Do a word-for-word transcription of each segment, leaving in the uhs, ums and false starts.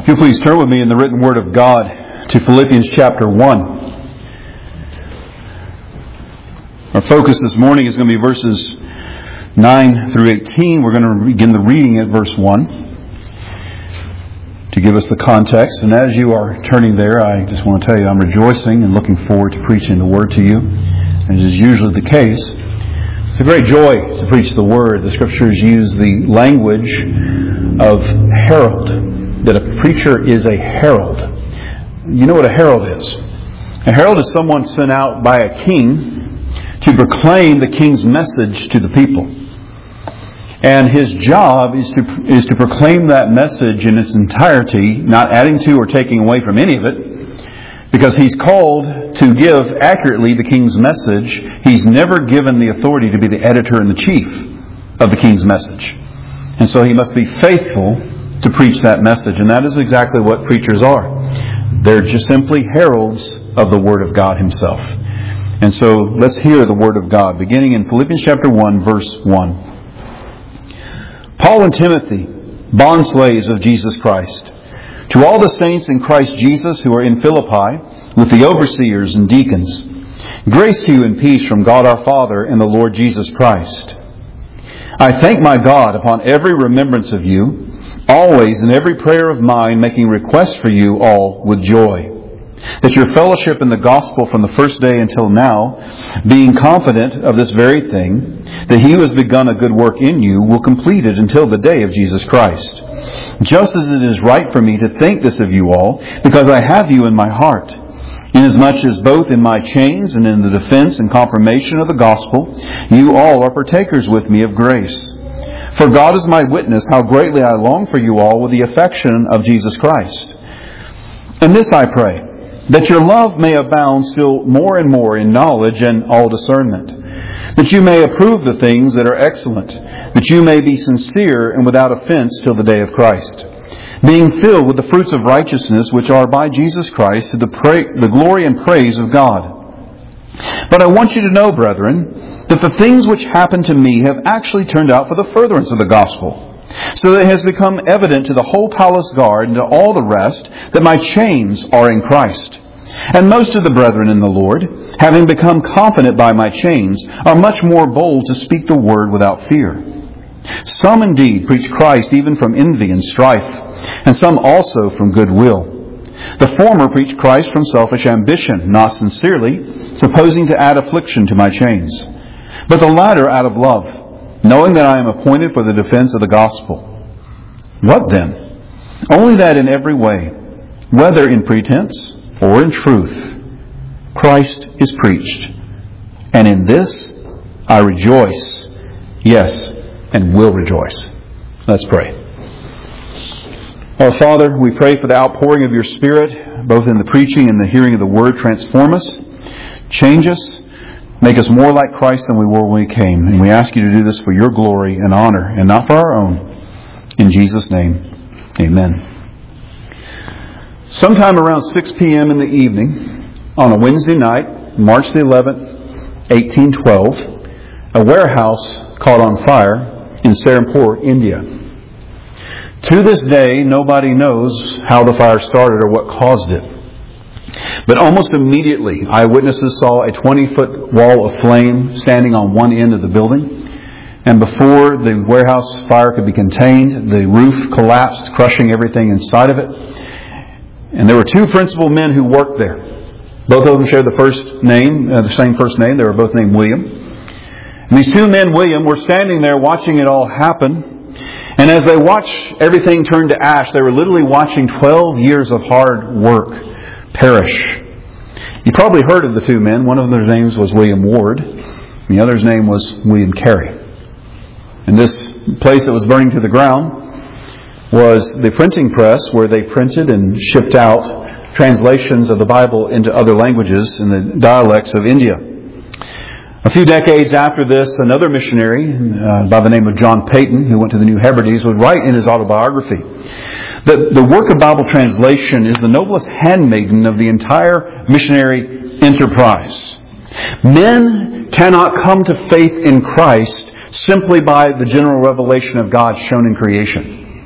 If you'll please turn with me in the written Word of God to Philippians chapter one. Our focus this morning is going to be verses nine through eighteen. We're going to begin the reading at verse one to give us the context. And as you are turning there, I just want to tell you I'm rejoicing and looking forward to preaching the Word to you. As is usually the case, it's a great joy to preach the Word. The Scriptures use the language of herald. That a preacher is a herald. You know what a herald is? A herald is someone sent out by a king to proclaim the king's message to the people. And his job is to is to proclaim that message in its entirety, not adding to or taking away from any of it, because he's called to give accurately the king's message. He's never given the authority to be the editor and the chief of the king's message. And so he must be faithful to preach that message. And that is exactly what preachers are. They're just simply heralds of the Word of God Himself. And so let's hear the Word of God, beginning in Philippians chapter one, verse one. Paul and Timothy, bondslaves of Jesus Christ, to all the saints in Christ Jesus who are in Philippi, with the overseers and deacons, grace to you and peace from God our Father and the Lord Jesus Christ. I thank my God upon every remembrance of you, always in every prayer of mine, making request for you all with joy, that your fellowship in the gospel from the first day until now, being confident of this very thing, that He who has begun a good work in you will complete it until the day of Jesus Christ. Just as it is right for me to think this of you all, because I have you in my heart, inasmuch as both in my chains and in the defense and confirmation of the gospel, you all are partakers with me of grace. For God is my witness how greatly I long for you all with the affection of Jesus Christ. And this I pray, that your love may abound still more and more in knowledge and all discernment, that you may approve the things that are excellent, that you may be sincere and without offense till the day of Christ, being filled with the fruits of righteousness which are by Jesus Christ to the, pra- the glory and praise of God. But I want you to know, brethren, that the things which happened to me have actually turned out for the furtherance of the gospel, so that it has become evident to the whole palace guard and to all the rest that my chains are in Christ. And most of the brethren in the Lord, having become confident by my chains, are much more bold to speak the word without fear. Some indeed preach Christ even from envy and strife, and some also from good will. The former preach Christ from selfish ambition, not sincerely, supposing to add affliction to my chains. But the latter out of love, knowing that I am appointed for the defense of the gospel. What then? Only that in every way, whether in pretense or in truth, Christ is preached. And in this I rejoice, yes, and will rejoice. Let's pray. Our Father, we pray for the outpouring of your Spirit, both in the preaching and the hearing of the Word. Transform us, change us, make us more like Christ than we were when we came. And we ask you to do this for your glory and honor, and not for our own. In Jesus' name, amen. Sometime around six p.m. in the evening, on a Wednesday night, March the eleventh, eighteen twelve, a warehouse caught on fire in Serampore, India. To this day, nobody knows how the fire started or what caused it. But almost immediately, eyewitnesses saw a twenty-foot wall of flame standing on one end of the building. And before the warehouse fire could be contained, the roof collapsed, crushing everything inside of it. And there were two principal men who worked there. Both of them shared the first name, uh, the same first name. They were both named William. And these two men, William, were standing there watching it all happen. And as they watched everything turn to ash, they were literally watching twelve years of hard work perish. You probably heard of the two men. One of their names was William Ward. And the other's name was William Carey. And this place that was burning to the ground was the printing press where they printed and shipped out translations of the Bible into other languages in the dialects of India. A few decades after this, another missionary uh, by the name of John Peyton, who went to the New Hebrides, would write in his autobiography that the work of Bible translation is the noblest handmaiden of the entire missionary enterprise. Men cannot come to faith in Christ simply by the general revelation of God shown in creation.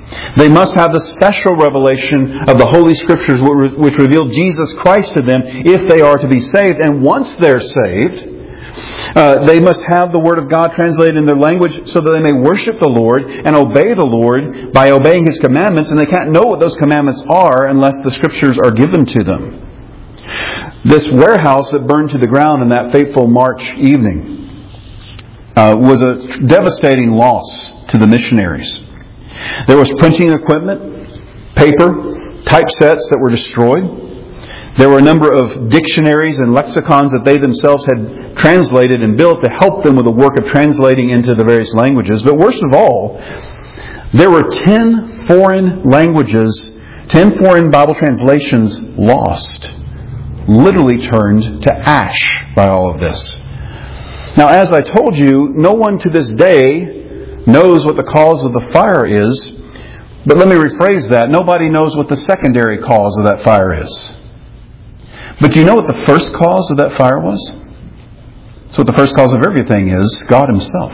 They must have the special revelation of the Holy Scriptures which reveal Jesus Christ to them if they are to be saved. And once they're saved, uh, they must have the Word of God translated in their language so that they may worship the Lord and obey the Lord by obeying His commandments. And they can't know what those commandments are unless the Scriptures are given to them. This warehouse that burned to the ground in that fateful March evening uh, was a devastating loss to the missionaries. There was printing equipment, paper, typesets that were destroyed. There were a number of dictionaries and lexicons that they themselves had translated and built to help them with the work of translating into the various languages. But worst of all, there were ten foreign languages, ten foreign Bible translations lost, literally turned to ash by all of this. Now, as I told you, no one to this day knows what the cause of the fire is. But let me rephrase that. Nobody knows what the secondary cause of that fire is. But do you know what the first cause of that fire was? So what the first cause of everything is, God Himself.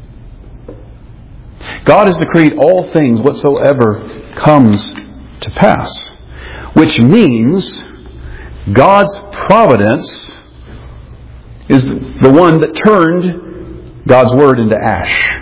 God has decreed all things whatsoever comes to pass. Which means God's providence is the one that turned God's Word into ash.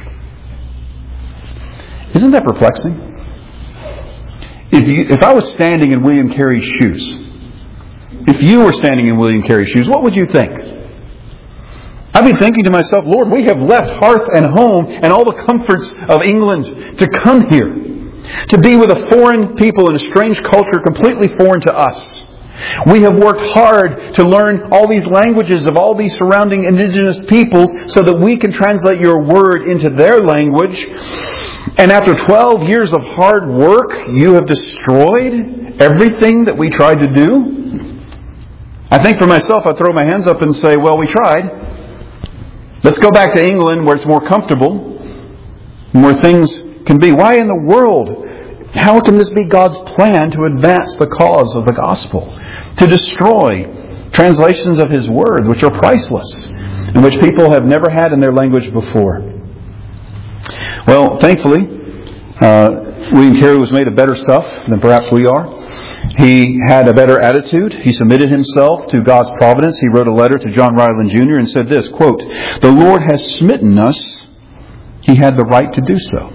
Isn't that perplexing? If you, if I was standing in William Carey's shoes, if you were standing in William Carey's shoes, what would you think? I'd be thinking to myself, Lord, we have left hearth and home and all the comforts of England to come here, to be with a foreign people in a strange culture completely foreign to us. We have worked hard to learn all these languages of all these surrounding indigenous peoples so that we can translate your word into their language. And after twelve years of hard work, you have destroyed everything that we tried to do? I think for myself, I throw my hands up and say, well, we tried. Let's go back to England where it's more comfortable, where things can be. Why in the world? How can this be God's plan to advance the cause of the gospel? To destroy translations of His Word, which are priceless, and which people have never had in their language before. Well, thankfully, uh, William Carey was made of better stuff than perhaps we are. He had a better attitude. He submitted himself to God's providence. He wrote a letter to John Ryland Junior and said this, quote, "The Lord has smitten us. He had the right to do so.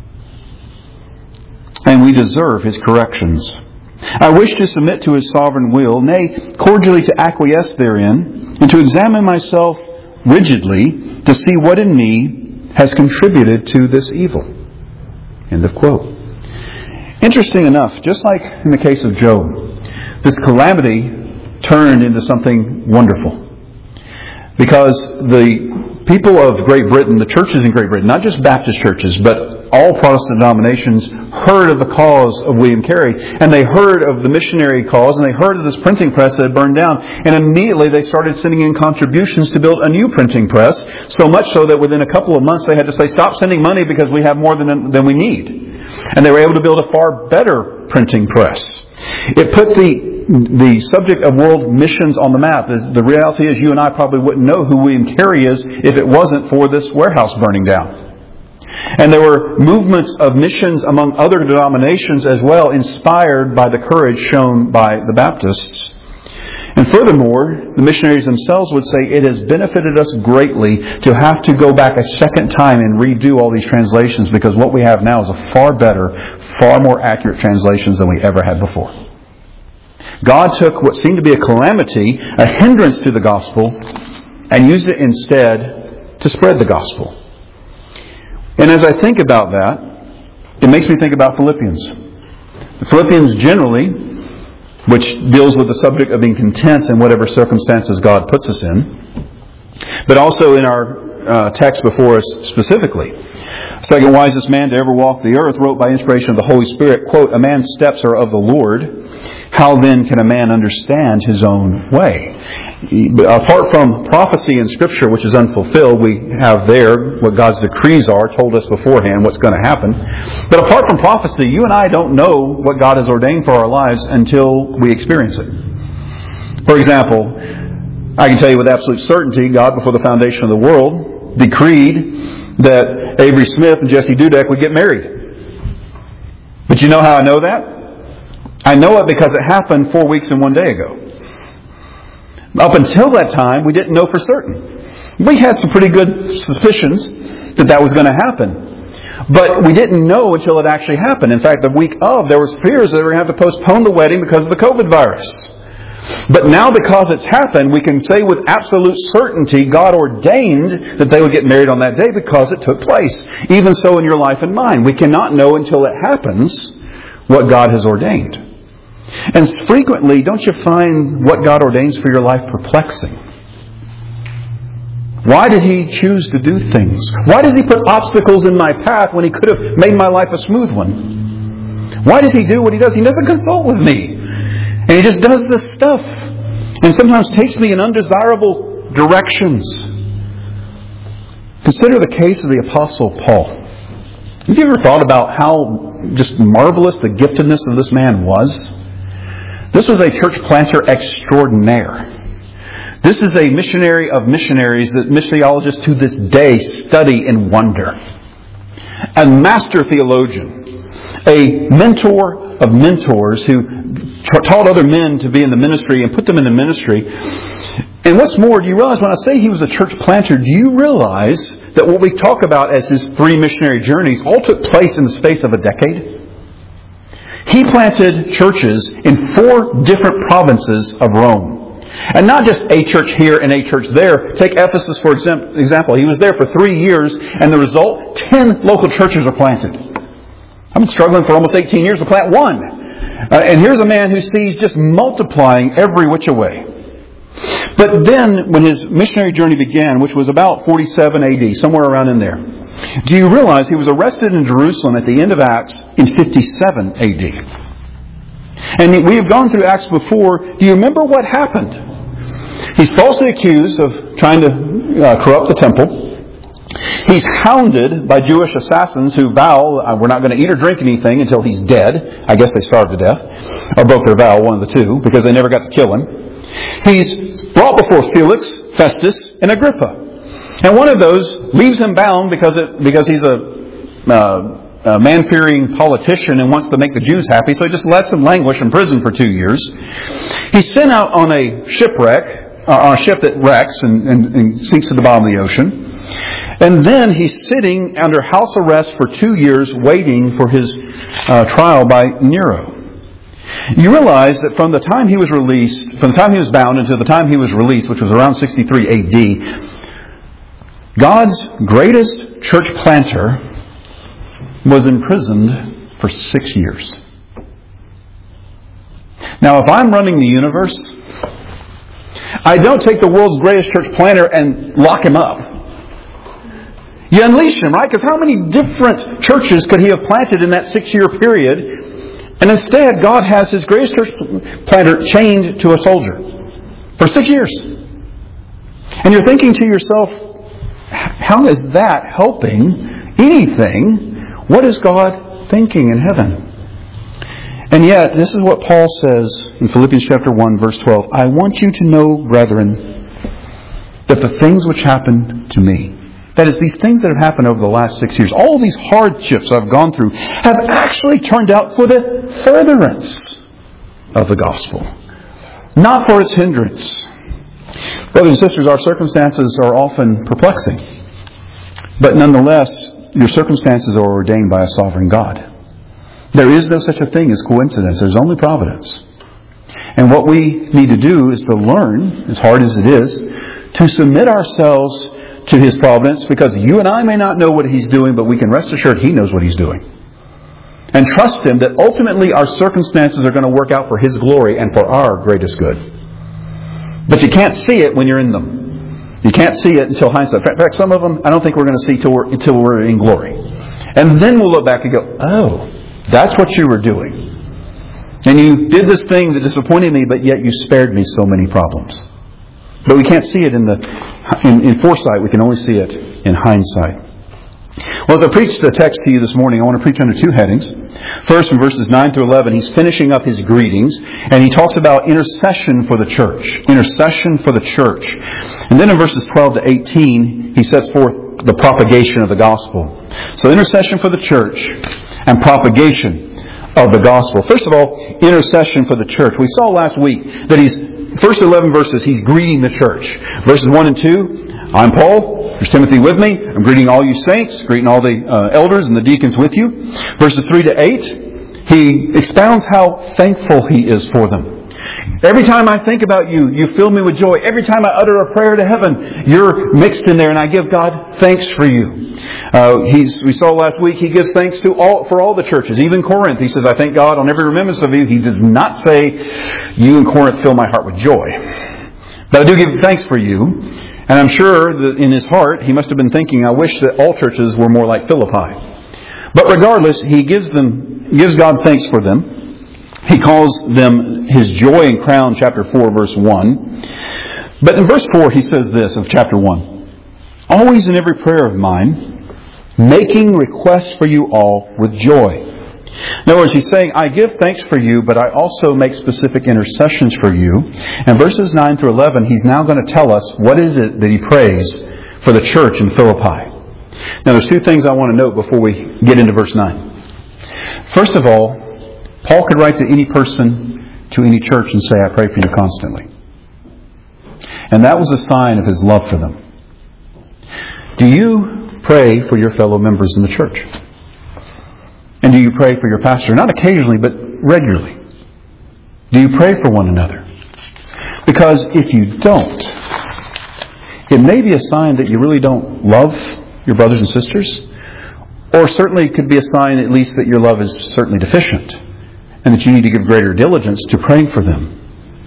And we deserve His corrections. I wish to submit to His sovereign will, nay, cordially to acquiesce therein, and to examine myself rigidly to see what in me has contributed to this evil." End of quote. Interesting enough, just like in the case of Job, this calamity turned into something wonderful. Because the people of Great Britain, the churches in Great Britain, not just Baptist churches, but all Protestant denominations, heard of the cause of William Carey. And they heard of the missionary cause, and they heard of this printing press that had burned down. And immediately they started sending in contributions to build a new printing press. So much so that within a couple of months they had to say, stop sending money because we have more than, than we need. And they were able to build a far better printing press. It put the the subject of world missions on the map. The reality is you and I probably wouldn't know who William Carey is if it wasn't for this warehouse burning down. And there were movements of missions among other denominations as well, inspired by the courage shown by the Baptists. And furthermore, the missionaries themselves would say it has benefited us greatly to have to go back a second time and redo all these translations, because what we have now is a far better, far more accurate translations than we ever had before. God took what seemed to be a calamity, a hindrance to the gospel, and used it instead to spread the gospel. And as I think about that, it makes me think about Philippians. The Philippians generally, which deals with the subject of being content in whatever circumstances God puts us in, but also in our uh, text before us specifically. Second wisest man to ever walk the earth wrote by inspiration of the Holy Spirit, quote, "A man's steps are of the Lord. How then can a man understand his own way?" Apart from prophecy in Scripture, which is unfulfilled, we have there what God's decrees are, told us beforehand what's going to happen. But apart from prophecy, you and I don't know what God has ordained for our lives until we experience it. For example, I can tell you with absolute certainty, God, before the foundation of the world, decreed that Avery Smith and Jesse Dudek would get married. But you know how I know that? I know it because it happened four weeks and one day ago. Up until that time, we didn't know for certain. We had some pretty good suspicions that that was going to happen. But we didn't know until it actually happened. In fact, the week of, there was fears that they were going to have to postpone the wedding because of the COVID virus. But now because it's happened, we can say with absolute certainty God ordained that they would get married on that day because it took place. Even so in your life and mine. We cannot know until it happens what God has ordained. And frequently, don't you find what God ordains for your life perplexing? Why did He choose to do things? Why does He put obstacles in my path when He could have made my life a smooth one? Why does He do what He does? He doesn't consult with me. And He just does this stuff. And sometimes takes me in undesirable directions. Consider the case of the Apostle Paul. Have you ever thought about how just marvelous the giftedness of this man was? This was a church planter extraordinaire. This is a missionary of missionaries that missiologists to this day study and wonder. A master theologian. A mentor of mentors who taught other men to be in the ministry and put them in the ministry. And what's more, do you realize when I say he was a church planter, do you realize that what we talk about as his three missionary journeys all took place in the space of a decade? He planted churches in four different provinces of Rome. And not just a church here and a church there. Take Ephesus, for example. He was there for three years, and the result, ten local churches are planted. I've been struggling for almost eighteen years to plant one. Uh, and here's a man who sees just multiplying every which way. But then, when his missionary journey began, which was about forty-seven A D, somewhere around in there, do you realize he was arrested in Jerusalem at the end of Acts in fifty-seven A D? And we have gone through Acts before. Do you remember what happened? He's falsely accused of trying to uh, corrupt the temple. He's hounded by Jewish assassins who vow, uh, we're not going to eat or drink anything until he's dead. I guess they starved to death. Or broke their vow, one of the two, because they never got to kill him. He's brought before Felix, Festus, and Agrippa. And one of those leaves him bound because it, because he's a, uh, a man-fearing politician and wants to make the Jews happy, so he just lets him languish in prison for two years. He's sent out on a shipwreck, uh, on a ship that wrecks and, and, and sinks to the bottom of the ocean. And then he's sitting under house arrest for two years waiting for his uh, trial by Nero. You realize that from the time he was released, from the time he was bound until the time he was released, which was around sixty-three A D, God's greatest church planter was imprisoned for six years. Now, if I'm running the universe, I don't take the world's greatest church planter and lock him up. You unleash him, right? Because how many different churches could he have planted in that six-year period? And instead, God has His greatest church planter chained to a soldier for six years. And you're thinking to yourself, how is that helping anything? What is God thinking in heaven? And yet, this is what Paul says in Philippians chapter one, verse twelve. I want you to know, brethren, that the things which happened to me, that is, these things that have happened over the last six years, all these hardships I've gone through, have actually turned out for the furtherance of the gospel, not for its hindrance. Brothers and sisters, our circumstances are often perplexing. But nonetheless, your circumstances are ordained by a sovereign God. There is no such a thing as coincidence. There's only providence. And what we need to do is to learn, as hard as it is, to submit ourselves to His providence, because you and I may not know what He's doing, but we can rest assured He knows what He's doing. And trust Him that ultimately our circumstances are going to work out for His glory and for our greatest good. But you can't see it when you're in them. You can't see it until hindsight. In fact, some of them I don't think we're going to see until we're, until we're in glory. And then we'll look back and go, oh, that's what you were doing. And you did this thing that disappointed me, but yet you spared me so many problems. But we can't see it in the in, in foresight. We can only see it in hindsight. Well, as I preach the text to you this morning, I want to preach under two headings. First, in verses nine through eleven, he's finishing up his greetings, and he talks about intercession for the church. Intercession for the church. And then in verses twelve to eighteen, he sets forth the propagation of the gospel. So intercession for the church and propagation of the gospel. First of all, intercession for the church. We saw last week that he's, first eleven verses, he's greeting the church. Verses one and two, I'm Paul. There's Timothy with me. I'm greeting all you saints, greeting all the uh, elders and the deacons with you. Verses three to eight, he expounds how thankful he is for them. Every time I think about you, you fill me with joy. Every time I utter a prayer to heaven, you're mixed in there, and I give God thanks for you. Uh, he's, we saw last week, he gives thanks to all for all the churches, even Corinth. He says, I thank God on every remembrance of you. He does not say, you in Corinth fill my heart with joy. But I do give thanks for you. And I'm sure that in his heart, he must have been thinking, I wish that all churches were more like Philippi. But regardless, he gives them, gives God thanks for them. He calls them his joy and crown, chapter four, verse one. But in verse four, he says this of chapter one. Always in every prayer of mine, making requests for you all with joy. In other words, he's saying, I give thanks for you, but I also make specific intercessions for you. And verses nine through eleven, he's now going to tell us what is it that he prays for the church in Philippi. Now, there's two things I want to note before we get into verse nine. First of all, Paul could write to any person, to any church, and say, I pray for you constantly. And that was a sign of his love for them. Do you pray for your fellow members in the church? And do you pray for your pastor? Not occasionally, but regularly. Do you pray for one another? Because if you don't, it may be a sign that you really don't love your brothers and sisters. Or certainly it could be a sign at least that your love is certainly deficient. And that you need to give greater diligence to praying for them.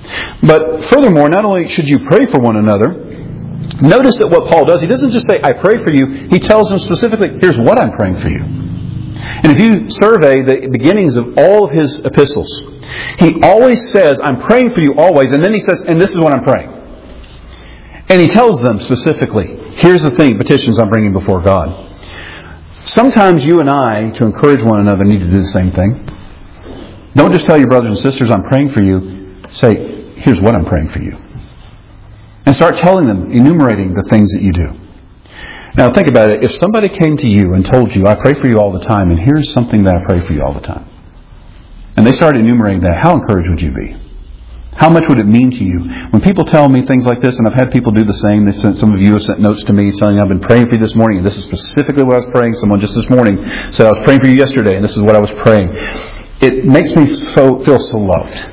But furthermore, not only should you pray for one another, notice that what Paul does, he doesn't just say, I pray for you. He tells them specifically, here's what I'm praying for you. And if you survey the beginnings of all of his epistles, he always says, I'm praying for you always. And then he says, and this is what I'm praying. And he tells them specifically, here's the thing, petitions I'm bringing before God. Sometimes you and I, to encourage one another, need to do the same thing. Don't just tell your brothers and sisters, I'm praying for you. Say, here's what I'm praying for you. And start telling them, enumerating the things that you do. Now think about it. If somebody came to you and told you, I pray for you all the time, and here's something that I pray for you all the time. And they started enumerating that, how encouraged would you be? How much would it mean to you? When people tell me things like this, and I've had people do the same, they've sent, some of you have sent notes to me telling me, I've been praying for you this morning, and this is specifically what I was praying. Someone just this morning said, I was praying for you yesterday, and this is what I was praying. It makes me so feel so loved.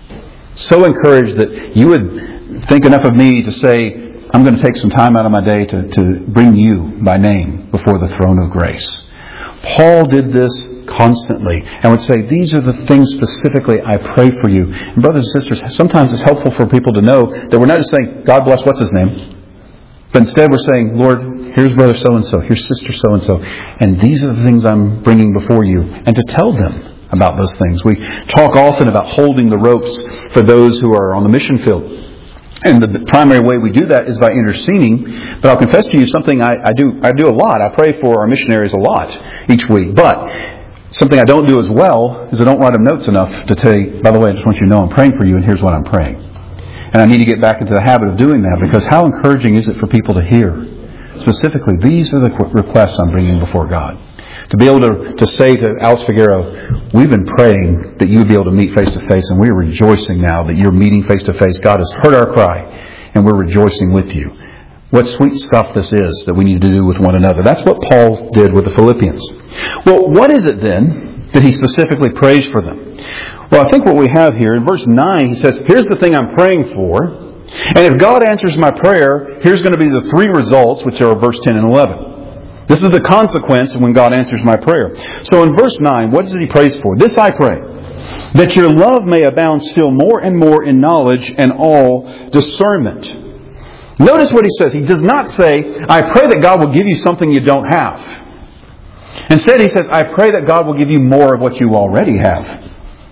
So encouraged that you would think enough of me to say, I'm going to take some time out of my day to, to bring you by name before the throne of grace. Paul did this constantly and would say, these are the things specifically I pray for you. And brothers and sisters, sometimes it's helpful for people to know that we're not just saying, God bless what's his name, but instead we're saying, Lord, here's brother so-and-so, here's sister so-and-so, and these are the things I'm bringing before you. And to tell them about those things. We talk often about holding the ropes for those who are on the mission field. And the primary way we do that is by interceding. But I'll confess to you something I, I do I do a lot. I pray for our missionaries a lot each week. But something I don't do as well is I don't write them notes enough to tell you, by the way, I just want you to know I'm praying for you and here's what I'm praying. And I need to get back into the habit of doing that, because how encouraging is it for people to hear specifically, these are the requests I'm bringing before God. To be able to, to say to Alex Figueroa, we've been praying that you would be able to meet face to face, and we're rejoicing now that you're meeting face to face. God has heard our cry, and we're rejoicing with you. What sweet stuff this is that we need to do with one another. That's what Paul did with the Philippians. Well, what is it then that he specifically prays for them? Well, I think what we have here, in verse nine, he says, here's the thing I'm praying for. And if God answers my prayer, here's going to be the three results, which are verse ten and eleven. This is the consequence when God answers my prayer. So in verse nine, what does he prays for? This I pray, that your love may abound still more and more in knowledge and all discernment. Notice what he says. He does not say, I pray that God will give you something you don't have. Instead, he says, I pray that God will give you more of what you already have.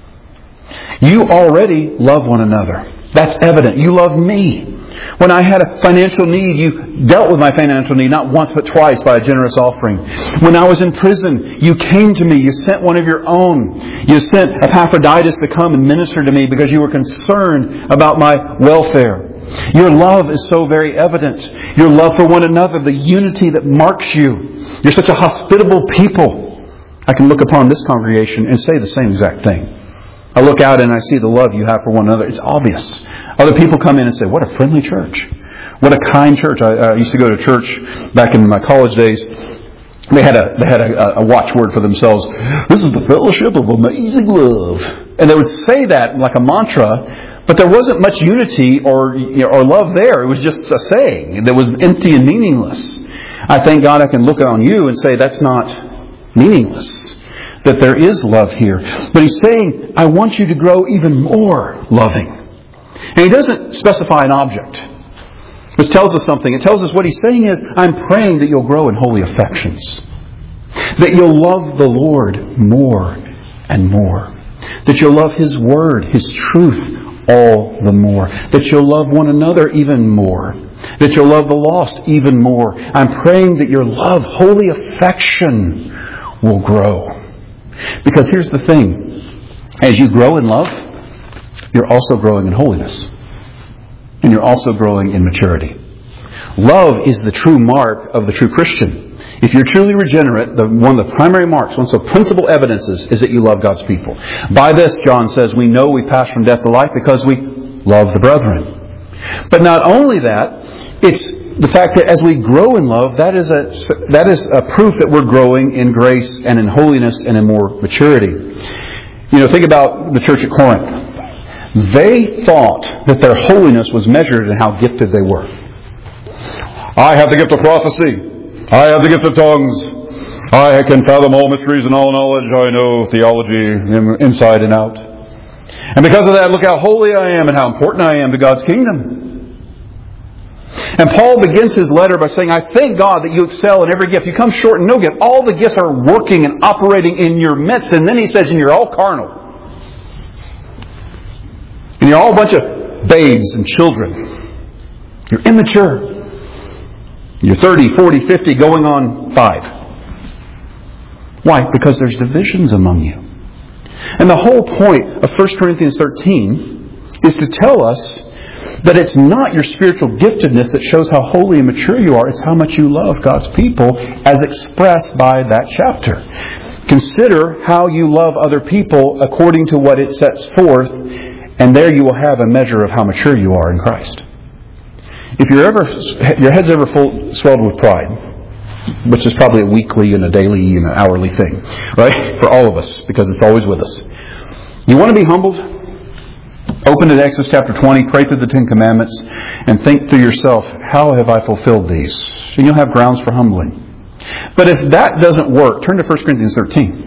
You already love one another. That's evident. You love me. When I had a financial need, you dealt with my financial need not once but twice by a generous offering. When I was in prison, you came to me. You sent one of your own. You sent Epaphroditus to come and minister to me because you were concerned about my welfare. Your love is so very evident. Your love for one another, the unity that marks you. You're such a hospitable people. I can look upon this congregation and say the same exact thing. I look out and I see the love you have for one another. It's obvious. Other people come in and say, what a friendly church. What a kind church. I, I used to go to church back in my college days. They had a they had a, a watchword for themselves. This is the fellowship of amazing love. And they would say that like a mantra, but there wasn't much unity or or love there. It was just a saying that was empty and meaningless. I thank God I can look on you and say that's not meaningless. That there is love here. But He's saying, I want you to grow even more loving. And He doesn't specify an object, which tells us something. It tells us what He's saying is, I'm praying that you'll grow in holy affections. That you'll love the Lord more and more. That you'll love His Word, His truth all the more. That you'll love one another even more. That you'll love the lost even more. I'm praying that your love, holy affection, will grow. Because here's the thing. As you grow in love, you're also growing in holiness. And you're also growing in maturity. Love is the true mark of the true Christian. If you're truly regenerate, the, one of the primary marks, one of the principal evidences is that you love God's people. By this, John says, we know we pass from death to life because we love the brethren. But not only that, it's the fact that as we grow in love, that is a that is a proof that we're growing in grace and in holiness and in more maturity. You know, think about the church at Corinth. They thought that their holiness was measured in how gifted they were. I have the gift of prophecy. I have the gift of tongues. I can fathom all mysteries and all knowledge. I know theology inside and out. And because of that, look how holy I am and how important I am to God's kingdom. And Paul begins his letter by saying, I thank God that you excel in every gift. You come short in no gift. All the gifts are working and operating in your midst. And then he says, and you're all carnal. And you're all a bunch of babes and children. You're immature. You're thirty, forty, fifty, going on five. Why? Because there's divisions among you. And the whole point of First Corinthians thirteen is to tell us that it's not your spiritual giftedness that shows how holy and mature you are. It's how much you love God's people as expressed by that chapter. Consider how you love other people according to what it sets forth, and there you will have a measure of how mature you are in Christ. If you're ever, your head's ever full, swelled with pride, which is probably a weekly and a daily and an hourly thing, right? For all of us, because it's always with us. You want to be humbled? Open to Exodus chapter twenty, pray through the Ten Commandments, and think to yourself, how have I fulfilled these? And you'll have grounds for humbling. But if that doesn't work, turn to First Corinthians thirteen.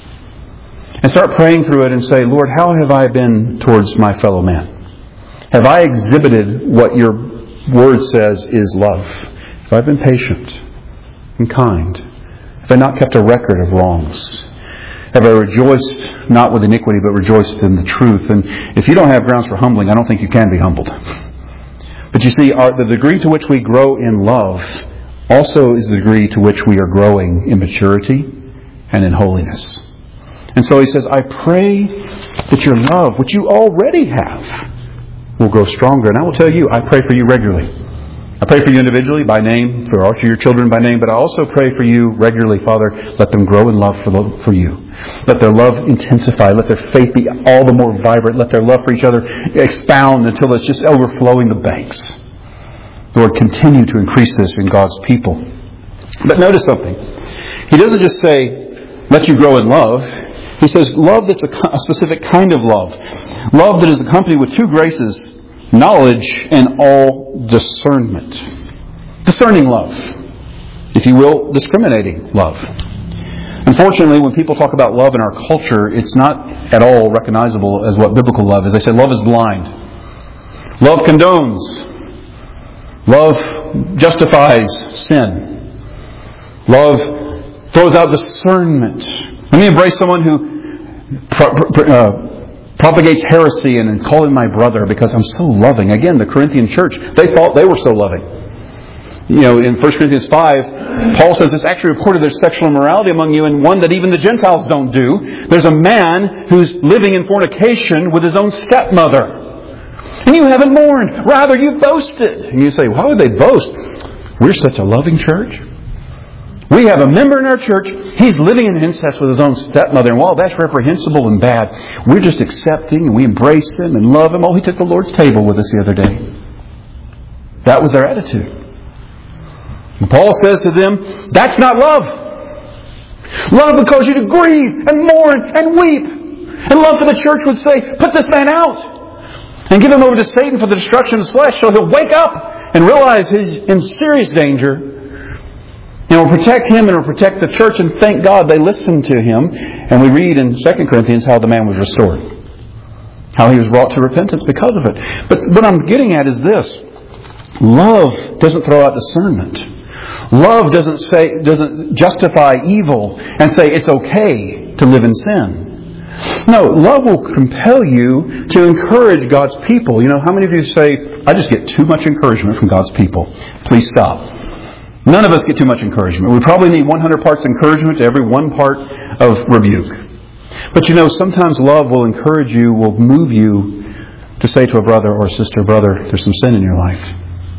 And start praying through it and say, Lord, how have I been towards my fellow man? Have I exhibited what your Word says is love? Have I been patient and kind? Have I not kept a record of wrongs? Have I rejoiced not with iniquity, but rejoiced in the truth? And if you don't have grounds for humbling, I don't think you can be humbled. But you see, our, the degree to which we grow in love also is the degree to which we are growing in maturity and in holiness. And so he says, I pray that your love, which you already have, will grow stronger. And I will tell you, I pray for you regularly. I pray for you individually by name, for all your children by name, but I also pray for you regularly, Father. Let them grow in love for, the, for you. Let their love intensify. Let their faith be all the more vibrant. Let their love for each other expound until it's just overflowing the banks. Lord, continue to increase this in God's people. But notice something. He doesn't just say, let you grow in love. He says love that's a, a specific kind of love. Love that is accompanied with two graces, knowledge and all discernment. Discerning love, if you will, discriminating love. Unfortunately, when people talk about love in our culture, it's not at all recognizable as what biblical love is. They say love is blind. Love condones. Love justifies sin. Love throws out discernment. Let me embrace someone who pro- pro- uh, propagates heresy and call him my brother because I'm so loving. Again, the Corinthian church, they thought they were so loving. You know, in First Corinthians five, Paul says it's actually reported there's sexual immorality among you, and one that even the Gentiles don't do. There's a man who's living in fornication with his own stepmother. And you haven't mourned. Rather, you've boasted. And you say, why would they boast? We're such a loving church. We have a member in our church, he's living in incest with his own stepmother-in-law. That's reprehensible and bad. We're just accepting and we embrace him and love him. Oh, he took the Lord's table with us the other day. That was their attitude. And Paul says to them, that's not love. Love would cause you to grieve and mourn and weep. And love for the church would say, put this man out and give him over to Satan for the destruction of his flesh so he'll wake up and realize he's in serious danger. And it will protect him and it will protect the church. And thank God they listened to him. And we read in Second Corinthians how the man was restored. How he was brought to repentance because of it. But what I'm getting at is this. Love doesn't throw out discernment. Love doesn't say, doesn't justify evil and say it's okay to live in sin. No, love will compel you to encourage God's people. You know, how many of you say, I just get too much encouragement from God's people? Please stop. None of us get too much encouragement. We probably need one hundred parts encouragement to every one part of rebuke. But you know, sometimes love will encourage you, will move you to say to a brother or a sister, brother, there's some sin in your life.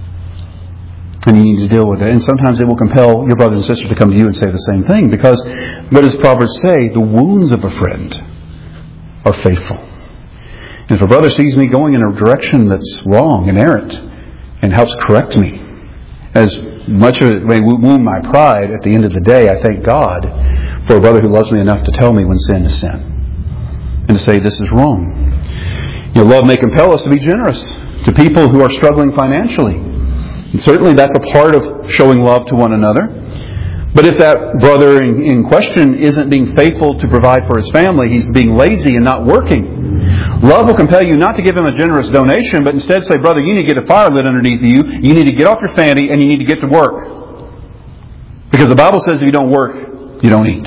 And you need to deal with it. And sometimes it will compel your brother and sister to come to you and say the same thing. Because what does Proverbs say? The wounds of a friend are faithful. And if a brother sees me going in a direction that's wrong and errant and helps correct me, as much as it may wound my pride, at the end of the day, I thank God for a brother who loves me enough to tell me when sin is sin. And to say this is wrong. You know, love may compel us to be generous to people who are struggling financially. And certainly that's a part of showing love to one another. But if that brother in, in question isn't being faithful to provide for his family, he's being lazy and not working, love will compel you not to give him a generous donation, but instead say, brother, you need to get a fire lit underneath you. You need to get off your fanny and you need to get to work. Because the Bible says if you don't work, you don't eat.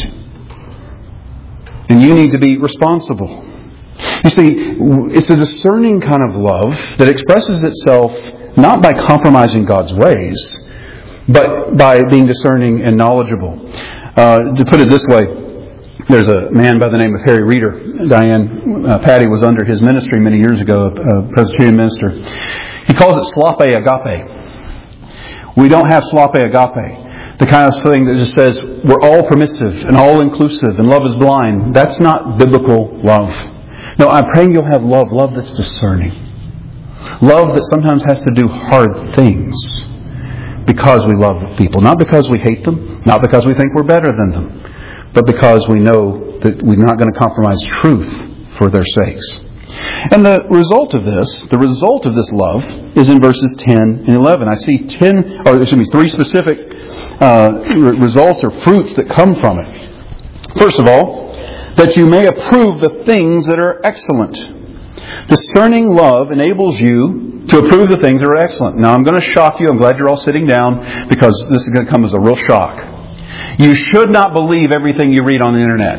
And you need to be responsible. You see, it's a discerning kind of love that expresses itself not by compromising God's ways, but by being discerning and knowledgeable. Uh, to put it this way, there's a man by the name of Harry Reeder. Diane uh, Patty was under his ministry many years ago, a Presbyterian minister. He calls it slope agape. We don't have slope agape, the kind of thing that just says we're all permissive and all inclusive and love is blind. That's not biblical love. No, I'm praying you'll have love, love that's discerning. Love that sometimes has to do hard things because we love people. Not because we hate them, not because we think we're better than them, but because we know that we're not going to compromise truth for their sakes. And the result of this, the result of this love is in verses ten and eleven. I see ten, or excuse me, three specific uh, results or fruits that come from it. First of all, that you may approve the things that are excellent. Discerning love enables you to approve the things that are excellent. Now, I'm going to shock you. I'm glad you're all sitting down because this is going to come as a real shock. You should not believe everything you read on the internet.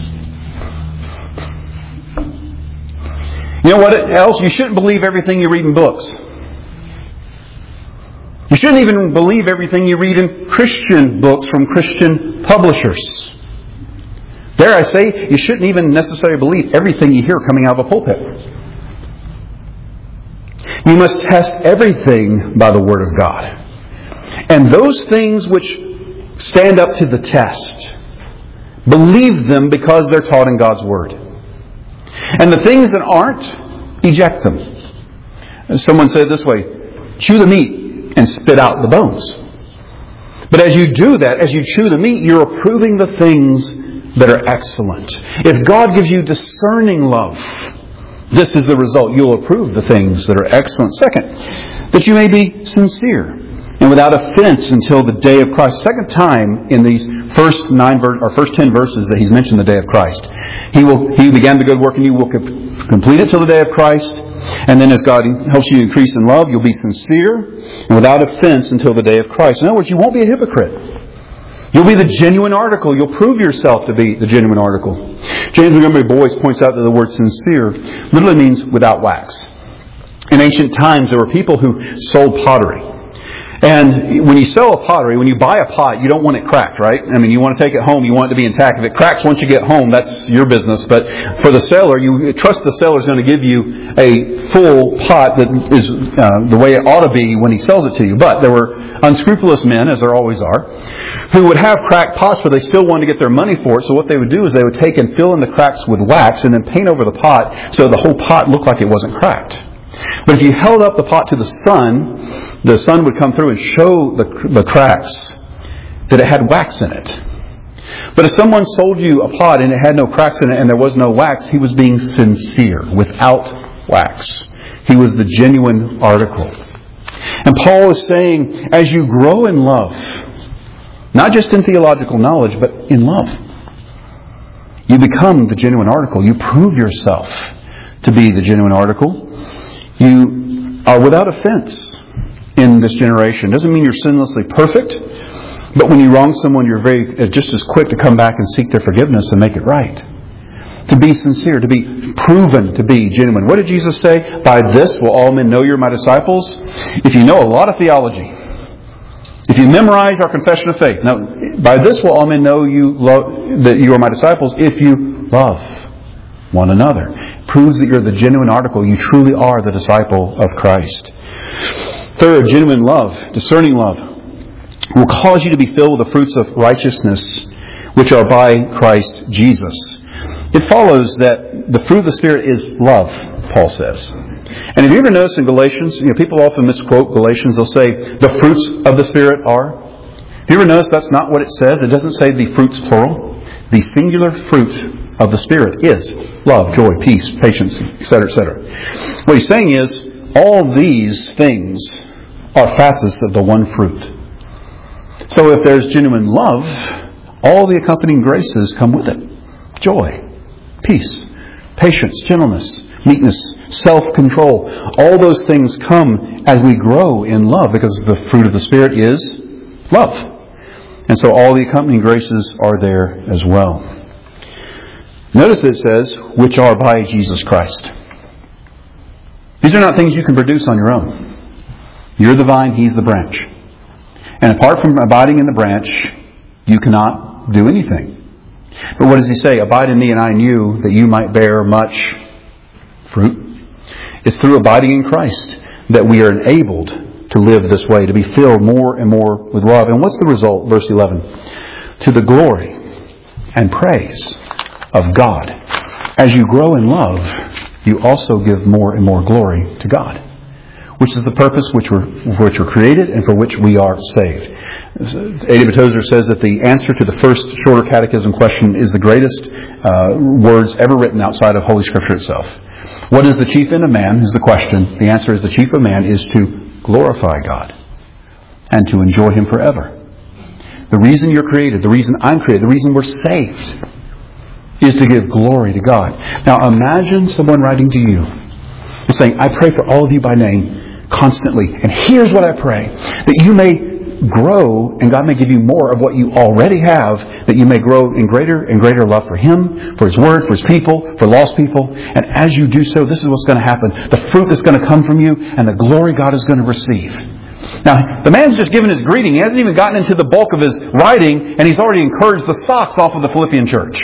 You know what else? You shouldn't believe everything you read in books. You shouldn't even believe everything you read in Christian books from Christian publishers. Dare I say, you shouldn't even necessarily believe everything you hear coming out of a pulpit. You must test everything by the Word of God. And those things which stand up to the test, believe them because they're taught in God's Word. And the things that aren't, eject them. Someone said it this way, chew the meat and spit out the bones. But as you do that, as you chew the meat, you're approving the things that are excellent. If God gives you discerning love, this is the result. You'll approve the things that are excellent. Second, that you may be sincere and without offense until the day of Christ. Second time in these first nine ver- or first ten verses that he's mentioned the day of Christ. He will. He began the good work in you. Will complete it till the day of Christ. And then as God helps you increase in love, you'll be sincere and without offense until the day of Christ. In other words, you won't be a hypocrite. You'll be the genuine article. You'll prove yourself to be the genuine article. James Montgomery Boyce points out that the word sincere literally means without wax. In ancient times, there were people who sold pottery. And when you sell a pottery, when you buy a pot, you don't want it cracked, right? I mean, you want to take it home, you want it to be intact. If it cracks once you get home, that's your business. But for the seller, you trust the seller is going to give you a full pot that is uh, the way it ought to be when he sells it to you. But there were unscrupulous men, as there always are, who would have cracked pots, but they still wanted to get their money for it. So what they would do is they would take and fill in the cracks with wax and then paint over the pot so the whole pot looked like it wasn't cracked. But if you held up the pot to the sun, the sun would come through and show the, the cracks that it had wax in it. But if someone sold you a pot and it had no cracks in it and there was no wax, he was being sincere, without wax. He was the genuine article. And Paul is saying, as you grow in love, not just in theological knowledge, but in love, you become the genuine article. You prove yourself to be the genuine article. You are without offense in this generation. Doesn't mean you're sinlessly perfect, but when you wrong someone, you're very just as quick to come back and seek their forgiveness and make it right. To be sincere, to be proven to be genuine. What did Jesus say? By this will all men know you're my disciples. If you know a lot of theology, if you memorize our confession of faith, now by this will all men know you love, that you are my disciples if you love one another. It proves that you're the genuine article. You truly are the disciple of Christ. Third, genuine love, discerning love, will cause you to be filled with the fruits of righteousness, which are by Christ Jesus. It follows that the fruit of the Spirit is love, Paul says. And have you ever noticed in Galatians, you know, people often misquote Galatians. They'll say the fruits of the Spirit are. Have you ever noticed that's not what it says? It doesn't say the fruits plural. The singular fruit of the Spirit is love, joy, peace, patience, et cetera, et cetera. What he's saying is all these things are facets of the one fruit. So if there's genuine love, all the accompanying graces come with it. Joy, peace, patience, gentleness, meekness, self-control. All those things come as we grow in love because the fruit of the Spirit is love. And so all the accompanying graces are there as well. Notice that it says, which are by Jesus Christ. These are not things you can produce on your own. You're the vine, He's the branch. And apart from abiding in the branch, you cannot do anything. But what does He say? Abide in me and I in you, that you might bear much fruit. It's through abiding in Christ that we are enabled to live this way, to be filled more and more with love. And what's the result? Verse eleven. To the glory and praise of God. As you grow in love, you also give more and more glory to God, which is the purpose which we're, for which we're created and for which we are saved. A W Tozer says that the answer to the first shorter catechism question is the greatest uh, words ever written outside of Holy Scripture itself. What is the chief end of man is the question. The answer is the chief of man is to glorify God and to enjoy Him forever. The reason you're created, the reason I'm created, the reason we're saved is to give glory to God. Now imagine someone writing to you and saying, I pray for all of you by name constantly. And here's what I pray. That you may grow and God may give you more of what you already have. That you may grow in greater and greater love for Him, for His Word, for His people, for lost people. And as you do so, this is what's going to happen. The fruit that's going to come from you and the glory God is going to receive. Now, the man's just given his greeting. He hasn't even gotten into the bulk of his writing and he's already encouraged the socks off of the Philippian church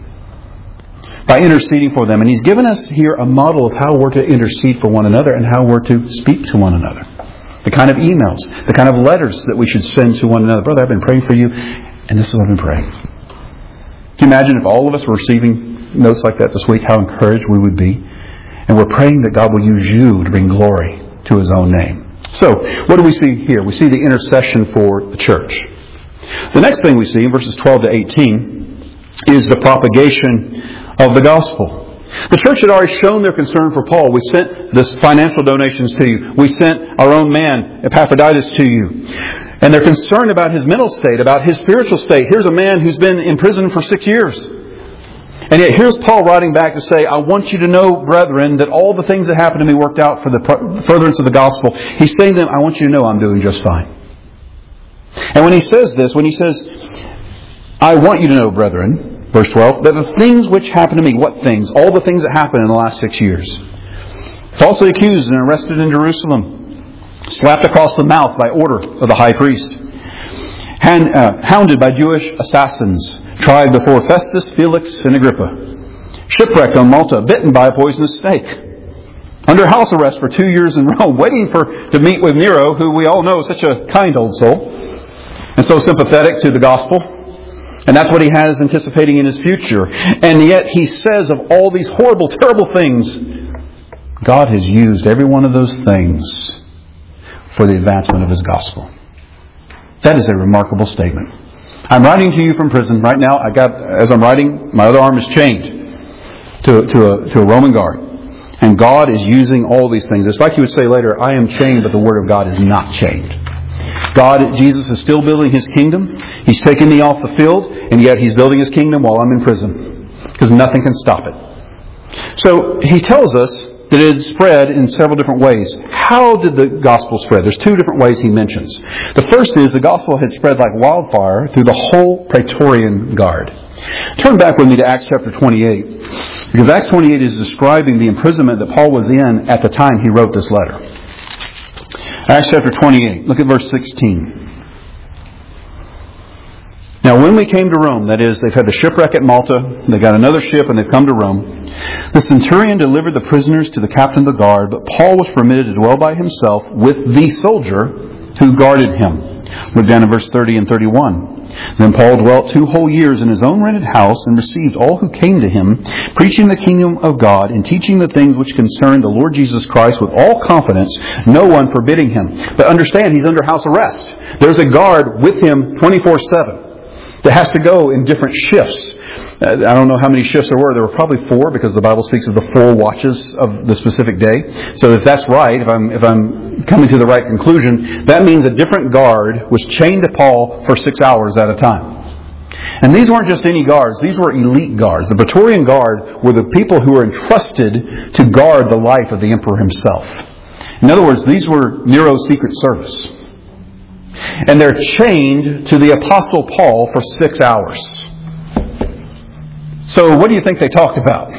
by interceding for them. And he's given us here a model of how we're to intercede for one another and how we're to speak to one another. The kind of emails, the kind of letters that we should send to one another. Brother, I've been praying for you, and this is what I've been praying. Can you imagine if all of us were receiving notes like that this week, how encouraged we would be? And we're praying that God will use you to bring glory to His own name. So, what do we see here? We see the intercession for the church. The next thing we see in verses twelve to eighteen is the propagation of the gospel. The church had already shown their concern for Paul. We sent this financial donations to you. We sent our own man, Epaphroditus, to you. And they're concerned about his mental state, about his spiritual state. Here's a man who's been in prison for six years. And yet here's Paul writing back to say, I want you to know, brethren, that all the things that happened to me worked out for the furtherance of the gospel. He's saying to them, I want you to know I'm doing just fine. And when he says this, when he says, I want you to know, brethren, verse twelve, that the things which happened to me, what things? All the things that happened in the last six years. Falsely accused and arrested in Jerusalem. slapped across the mouth by order of the high priest, Hand, uh, hounded by Jewish assassins, tried before Festus, Felix, and Agrippa, shipwrecked on Malta, bitten by a poisonous snake, under house arrest for two years in Rome, waiting for to meet with Nero, who we all know is such a kind old soul, and so sympathetic to the gospel. And that's what he has anticipating in his future. And yet he says of all these horrible, terrible things, God has used every one of those things for the advancement of His gospel. That is a remarkable statement. I'm writing to you from prison right now. I got, as I'm writing, my other arm is chained to, to, a, to a Roman guard. And God is using all these things. It's like He would say later, I am chained, but the Word of God is not chained. God, Jesus is still building His kingdom. He's taken me off the field, and yet He's building His kingdom while I'm in prison. Because nothing can stop it. So He tells us that it had spread in several different ways. How did the gospel spread? There's two different ways He mentions. The first is the gospel had spread like wildfire through the whole Praetorian Guard. Turn back with me to Acts chapter twenty-eight. Because Acts twenty-eight is describing the imprisonment that Paul was in at the time he wrote this letter. Acts chapter twenty-eight. Look at verse sixteen. Now when we came to Rome, that is, they've had the shipwreck at Malta, they got another ship and they've come to Rome, the centurion delivered the prisoners to the captain of the guard, but Paul was permitted to dwell by himself with the soldier who guarded him. Look down at verse thirty and thirty-one. Then Paul dwelt two whole years in his own rented house and received all who came to him, preaching the kingdom of God and teaching the things which concern the Lord Jesus Christ with all confidence, no one forbidding him. But understand, he's under house arrest. There's a guard with him twenty-four seven. That has to go in different shifts. I don't know how many shifts there were. There were probably four because the Bible speaks of the four watches of the specific day. So if that's right, if I'm if I'm coming to the right conclusion, that means a different guard was chained to Paul for six hours at a time. And these weren't just any guards. These were elite guards. The Praetorian Guard were the people who were entrusted to guard the life of the emperor himself. In other words, these were Nero's secret service. And they're chained to the Apostle Paul for six hours. So what do you think they talked about?